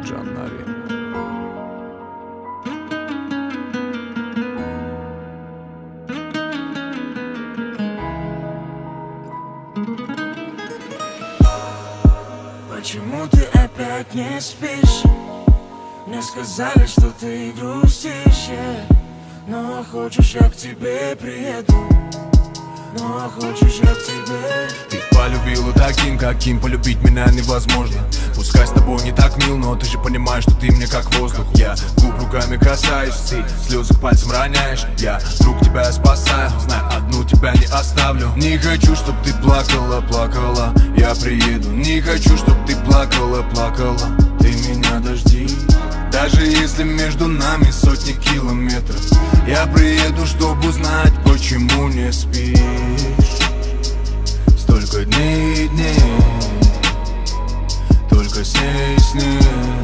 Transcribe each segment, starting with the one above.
Джаннави. Почему ты опять не спишь? Мне сказали, что ты грустишь, но хочешь, я к тебе приеду. Ну а хочешь, я к тебе. Ты полюбила таким, каким полюбить меня невозможно. Пускай с тобой не так мил, но ты же понимаешь, что ты мне как воздух. Я губ руками касаюсь, ты слезы к пальцам роняешь. Я друг тебя спасаю, знаю, одну тебя не оставлю. Не хочу, чтоб ты плакала, плакала, я приеду. Не хочу, чтоб ты плакала, плакала, ты меня дожди. Даже если между нами сотни километров, я приеду, чтобы узнать, почему не спишь. Столько дней и дней, только с ней.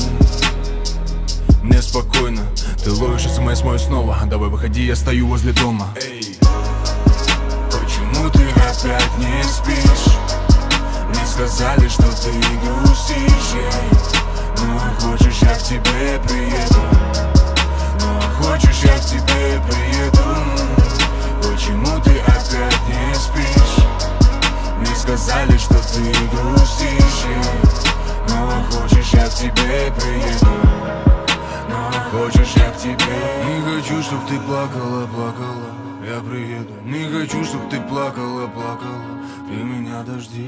Мне спокойно, ты ловишь смс мой снова. Давай выходи, я стою возле дома. Эй, почему ты опять не спишь? Мне сказали, что ты грустишь, ну а хочешь, я к тебе приеду. Ну а хочешь, я к тебе приеду. Почему ты опять не спишь? Мне сказали, что ты грустишь, ну а хочешь, я к тебе приеду. Ну а хочешь, я к тебе. Не хочу, чтоб ты плакала, плакала, я приеду. Не хочу, чтоб ты плакала, плакала, ты меня дожди.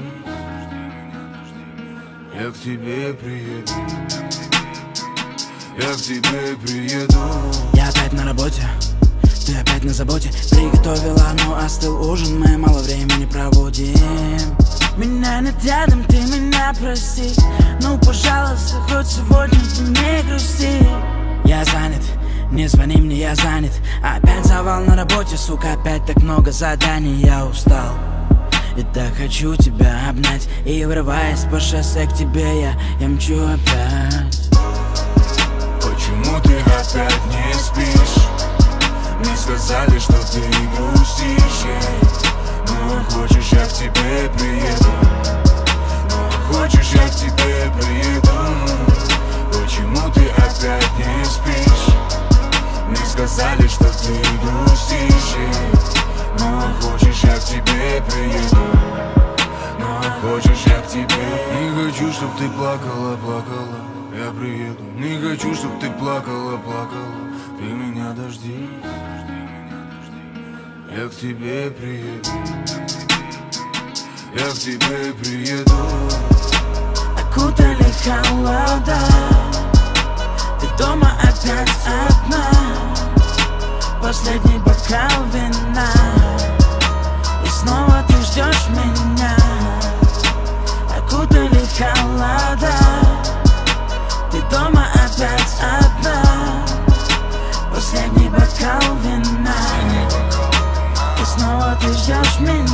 Я к тебе приеду. Я к тебе приеду. Я опять на работе, ты опять на заботе. Приготовила, но остыл ужин, мы мало времени проводим. Меня нет рядом, ты меня прости. Ну, пожалуйста, хоть сегодня ты не грусти. Я занят, не звони мне, я занят. Опять завал на работе, сука, опять так много заданий. Я устал и так хочу тебя обнять. И врываясь по шоссе к тебе, я мчу опять. Почему ты опять не спишь? Мне сказали, что ты грустишь, ну а хочешь, я к тебе приеду. Ну а хочешь, я к тебе приеду. Почему ты опять не спишь? Мне сказали, что ты грустишь, ну а хочешь, я к тебе приеду. Ну а хочешь, я к тебе. Не хочу, чтоб ты плакала, плакала, я приеду. Не хочу, чтоб ты плакала, плакала, ты меня дожди. Я к тебе приеду. Я к тебе приеду. Окутали холода, ты дома опять одна. Последний бокал вина, и снова ты ждешь меня. Окутали холода, ты дома опять одна. Последний бокал вина, и снова ты ждешь меня.